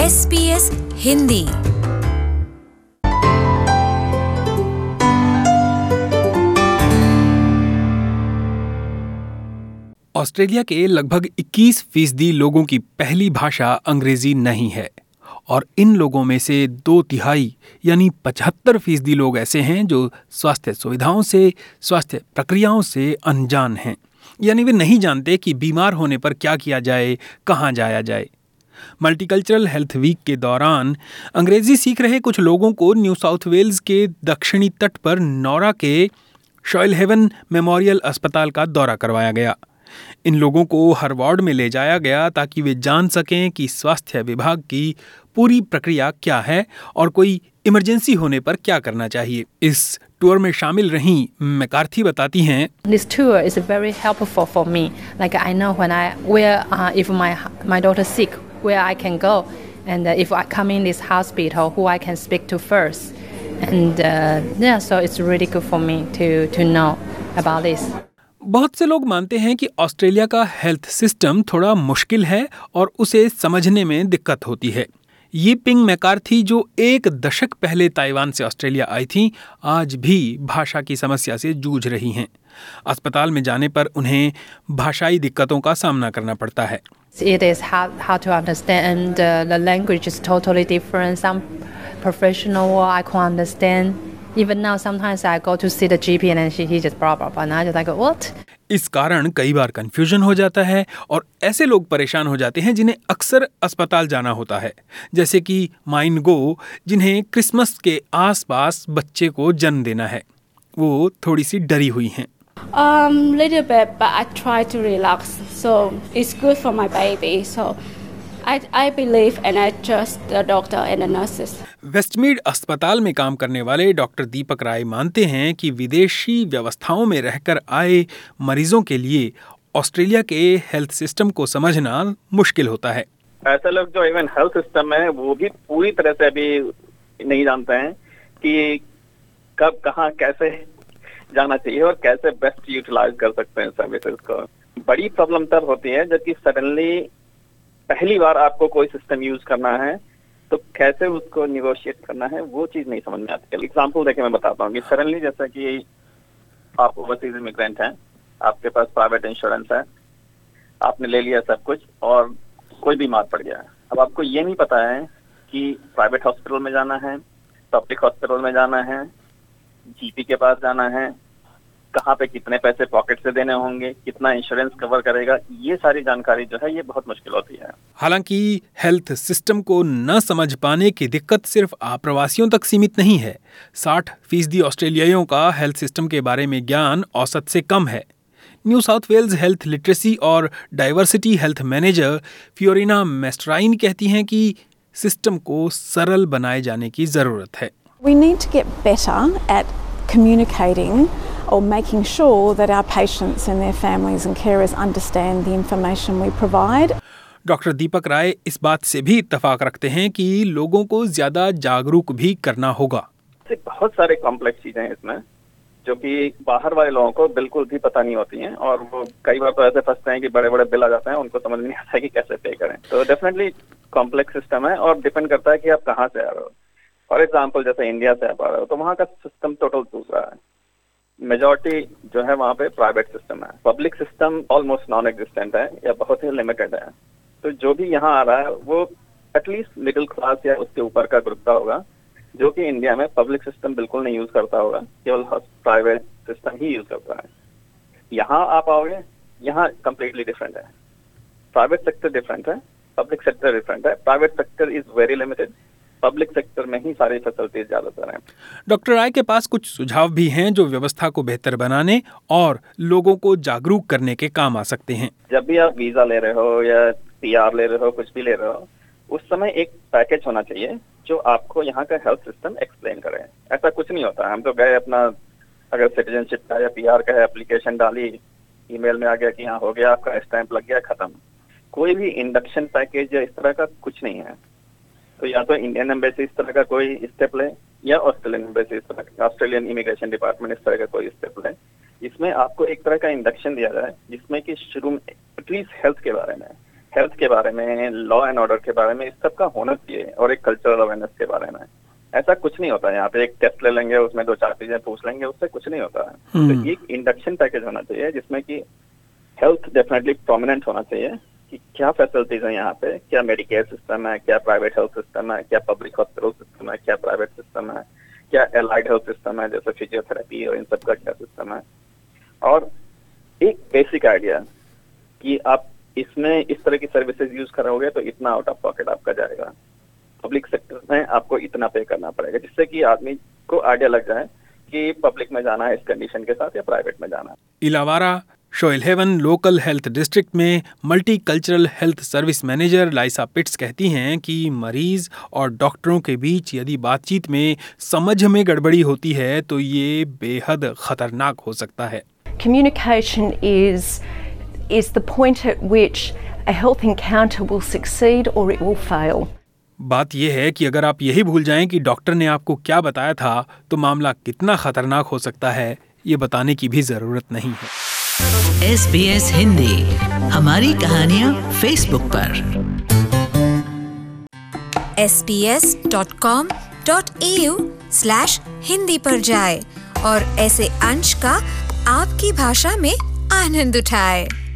SBS Hindi. Australia के लगभग 21% लोगों की पहली भाषा अंग्रेजी नहीं है और इन लोगों में से 2/3 यानी 75% लोग ऐसे हैं जो स्वास्थ्य सुविधाओं से, स्वास्थ्य प्रक्रियाओं से अनजान हैं। यानी वे नहीं जानते कि बीमार होने पर क्या किया जाए, कहाँ जाया जाए। मल्टीकल्चरल हेल्थ वीक के दौरान अंग्रेजी सीख रहे कुछ लोगों को न्यू साउथ वेल्स के दक्षिणी तट पर नौरा के शॉयलहेवन मेमोरियल अस्पताल का दौरा करवाया गया। इन लोगों को हर वार्ड में ले जाया गया ताकि वे जान सकें कि स्वास्थ्य विभाग की पूरी प्रक्रिया क्या है और कोई इमरजेंसी होने पर क्या करना चाहिए। इस टूर में शामिल रहीं मैकार्थी बताती हैं, This tour is very helpful for me. Like I know if my daughter sick, where I can go, and if I come in this hospital, who I can speak to first, and so it's really good for me to know about this. बहुत से लोग मानते हैं कि Australia का health system थोड़ा मुश्किल है और उसे समझने में दिक्कत होती है। ये पिंग मैकार्थी जो 1 दशक पहले ताइवान से ऑस्ट्रेलिया आई थी, आज भी भाषा की समस्या से जूझ रही हैं। अस्पताल में जाने पर उन्हें भाषाई दिक्कतों का सामना करना पड़ता है। It is hard to understand. The language is totally different. Some professional word I can't understand. Even now, sometimes I go to see the GP and he just blah blah blah. And I just like what? इस कारण कई बार confusion हो जाता है और ऐसे लोग परेशान हो जाते हैं जिन्हें अक्सर अस्पताल जाना होता है, जैसे कि माइन गो, जिन्हें क्रिसमस के आसपास बच्चे को जन्म देना है। वो थोड़ी सी डरी हुई हैं। Little bit, but I try to relax. So it's good for my baby. So I believe and I trust the doctor and the nurses. Westmead अस्पताल में काम करने वाले डॉक्टर दीपक राय मानते हैं कि विदेशी व्यवस्थाओं में रहकर आए मरीजों के लिए ऑस्ट्रेलिया के हेल्थ सिस्टम को समझना मुश्किल होता है। ऐसे लोग जो इवन हेल्थ सिस्टम है वो भी पूरी तरह से अभी नहीं जानते हैं कि कब, कहाँ, कैसे जाना चाहिए और कैसे बेस्ट यूटिलाइज कर सकते हैं सर्विसेज को। बड़ी प्रॉब्लम तब होती है जबकि सडनली पहली बार आपको कोई सिस्टम यूज करना है तो कैसे उसको निगोशिएट करना है वो चीज नहीं समझ में आती। एग्जाम्पल देके मैं बताता हूँ कि सडनली जैसा कि आप ओवरसीज इमिग्रेंट हैं, आपके पास प्राइवेट इंश्योरेंस है, आपने ले लिया सब कुछ और कोई बीमार पड़ गया है। अब आपको ये नहीं पता है कि प्राइवेट हॉस्पिटल में जाना है, पब्लिक हॉस्पिटल में जाना है, जीपी के पास जाना है, कहाँ पे कितने पैसे पॉकेट से देने होंगे, कितना इंश्योरेंस कवर करेगा, ये सारी जानकारी जो है ये बहुत मुश्किल होती है। हालांकि हेल्थ सिस्टम को न समझ पाने की दिक्कत सिर्फ आप्रवासियों तक सीमित नहीं है। 60% ऑस्ट्रेलियाइयों का हेल्थ सिस्टम के बारे में ज्ञान औसत से कम है। New South Wales health literacy और diversity health manager Fiorina Mestrine कहती हैं कि सिस्टम को सरल बनाए जाने की जरूरत है। We need to get better at communicating or making sure that our patients and their families and carers understand the information we provide. Doctor Deepak Rai इस बात से भी इत्तेफाक रखते हैं कि लोगों को ज्यादा जागरूक भी करना होगा। बहुत सारे कॉम्प्लेक्स चीजें हैं इसमें जो कि बाहर वाले लोगों को बिल्कुल भी पता नहीं होती हैं और वो कई बार तो ऐसे फंसते हैं कि बड़े बड़े बिल आ जाते हैं, उनको समझ नहीं आता है कि कैसे पे करें। तो डेफिनेटली कॉम्प्लेक्स सिस्टम है और डिपेंड करता है कि आप कहाँ से आ रहे हो। फॉर एग्जाम्पल जैसे इंडिया से आप आ रहे हो तो वहाँ का सिस्टम टोटल दूसरा है। मेजॉरिटी जो है वहाँ पे प्राइवेट सिस्टम है, public system almost non existent है या बहुत ही लिमिटेड है। तो जो भी यहाँ आ रहा है वो एटलीस्ट मिडिल क्लास या उसके ऊपर का ग्रुप का होगा जो कि इंडिया में पब्लिक सिस्टम बिल्कुल नहीं यूज करता होगा, केवल प्राइवेट सिस्टम ही यूज करता है। यहाँ आप आओगे, यहाँ कम्प्लीटली डिफरेंट है। प्राइवेट सेक्टर डिफरेंट है, पब्लिक सेक्टर डिफरेंट है। Private sector is very limited, public sector में ही सारी फैसिलिटीज ज्यादातर हैं। डॉक्टर राय के पास कुछ सुझाव भी हैं जो व्यवस्था को बेहतर बनाने और लोगों को जागरूक करने के काम आ सकते हैं। जब भी आप वीजा ले रहे हो या पीआर ले रहे हो, कुछ भी ले रहे हो, उस समय एक पैकेज होना चाहिए जो आपको यहाँ का हेल्थ सिस्टम एक्सप्लेन करे। ऐसा कुछ नहीं होता, हम तो गए अपना अगर सिटीजनशिप का या पीआर का है एप्लीकेशन डाली, ईमेल में आ गया कि हाँ हो गया, आपका स्टैंप लग गया, खत्म। कोई भी इंडक्शन पैकेज या इस तरह का कुछ नहीं है। तो या तो इंडियन एम्बेसी इस तरह का कोई स्टेप ले या ऑस्ट्रेलियन एम्बेसी इस तरह का, ऑस्ट्रेलियन इमिग्रेशन डिपार्टमेंट इस तरह का कोई स्टेप ले, जिसमें आपको एक तरह का इंडक्शन दिया जाए जिसमें कि शुरू में एटलीस्ट हेल्थ के बारे में हेल्थ के बारे में, लॉ एंड ऑर्डर के बारे में, इस सब का होना चाहिए, और एक कल्चरल अवेयरनेस के बारे में। ऐसा कुछ नहीं होता है, यहाँ पे एक टेस्ट ले लेंगे, उसमें 2-4 चीजें पूछ लेंगे, उससे कुछ नहीं होता है। तो एक इंडक्शन पैकेज होना चाहिए जिसमें कि हेल्थ डेफिनेटली प्रोमिनेंट होना चाहिए कि क्या फैसिलिटीज है यहाँ पे, क्या मेडिकेयर सिस्टम है, क्या प्राइवेट हेल्थ सिस्टम है, क्या पब्लिक हॉस्पिटल सिस्टम है, क्या प्राइवेट सिस्टम है, क्या एलाइड हेल्थ सिस्टम है जैसे फिजियोथेरेपी और इन सब का क्या सिस्टम है। और एक बेसिक आइडिया कि आप इसमें इस तरह की सर्विसेज यूज करोगे तो इतना आउट ऑफ पॉकेट आपका जाएगा, पब्लिक सेक्टर में आपको इतना पे करना पड़ेगा, जिससे कि आदमी को आइडिया लग जाए कि पब्लिक में जाना है इस कंडीशन के साथ या प्राइवेट में जाना है। Illawarra Shoalhaven local health district में multi cultural health service manager Lisa Pitts कहती हैं कि मरीज और डॉक्टरों के बीच यदि बातचीत में समझ में गड़बड़ी होती है तो ये बेहद खतरनाक हो सकता है। Communication is the point at which a health encounter will succeed or it will fail. बात यह है कि अगर आप यही भूल जाएं कि डॉक्टर ने आपको क्या बताया था तो मामला कितना खतरनाक हो सकता है ये बताने की भी जरूरत नहीं है। SBS हिंदी, हमारी कहानियाँ फेसबुक पर। sbs.com.au/hindi पर जाएं और ऐसे अंश का आपकी भाषा में आनंद उठाएं।